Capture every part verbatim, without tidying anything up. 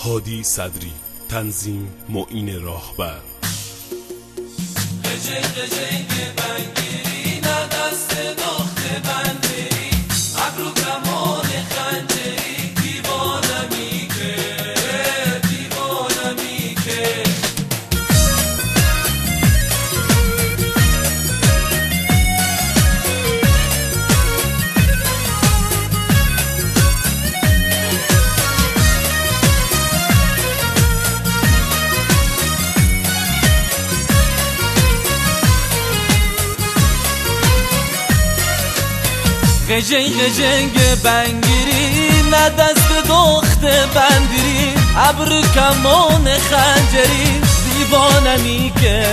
هادی صدری، تنظیم معین راهبر. قشنگ قشنگ بنگیری نه دست داخت بندری ابرو کمان خنجری دیوانمی که دیوانمی که قشنگ قشنگ بنگیری نه دست دخت بندری ابرو کمان خنجری دیوانمی که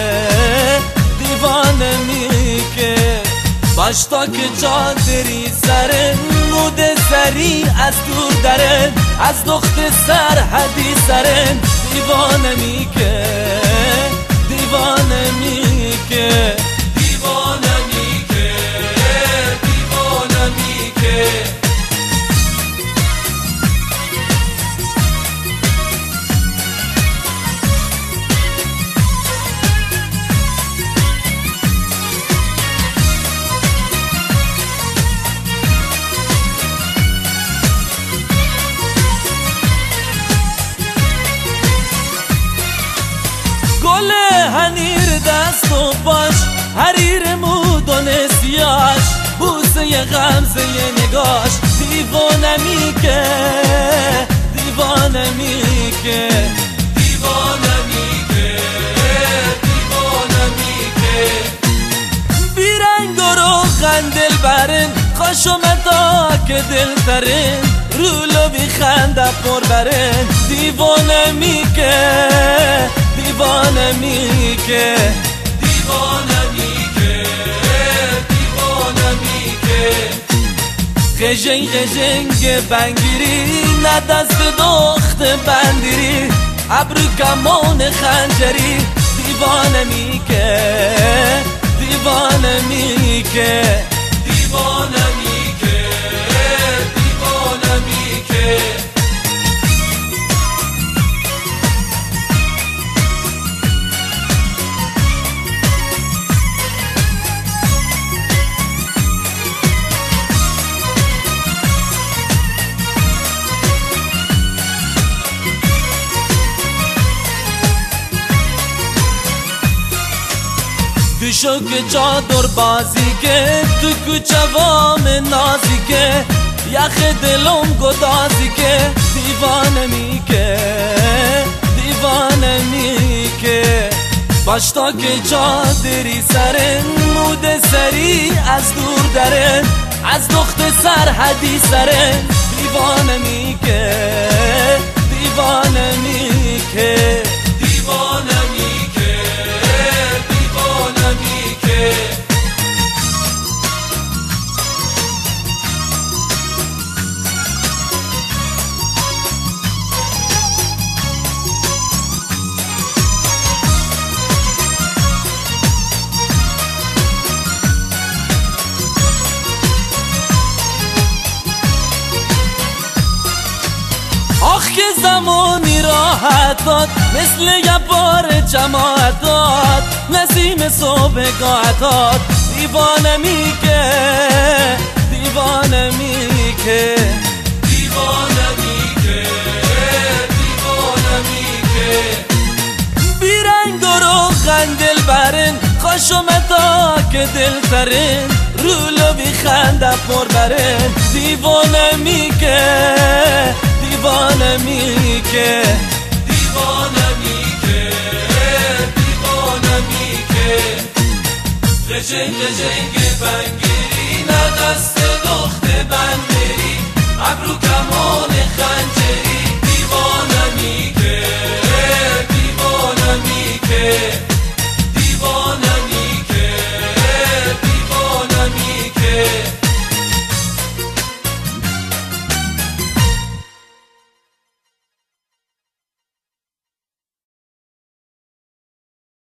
دیوانمی که باش تا که چادری سر مود سری از دور درن از دخت سرحدی سرن دیوانمی که دیوانمی که دیوانمی که دیوانمی که گل هنیر دست و باش حریر مودون سیاش بوسه غمزه نگاش دیوانمی که دیوانمی که دیوانمی که دیوانمی که بیرنگ رو خندل برن خاشمتا که دل ترین رولو بی خنده پر برن دیوانمی که دیوانمی که دیوانمی که دیوانمی که قشنگ قشنگ بنگیری نه دست دخت بندری ابرو کمان خنجری دیوانمی که دیوانمی که دیوانمی که دیوانمی که دوشو که چادر بازی که تو کوچه وام نازی که یخ دلم گدازی که دیوانمی که دیوانمی که باش تا که چادری سرن مود سری از دور درن از دخت سرحدی سرن دیوانمی که دیوانمی که دیوانمی که دیوانمی که آخ که زمانی راحت داد مثل یه بار جماعت داد نسیم صبح گاه داد دیوانمی که دیوانمی که دیوانمی که دیوانمی که بیرنگ رو خندل برن خاشمتا که دل ترین رولو بی خنده پر برن دیوانمی که دیوانمی که دیوانمی که دیوانمی که قشنگ قشنگ بنگیری نه دست دخت بندری ابرو کمان خنجری دیوانمی که دیوانمی که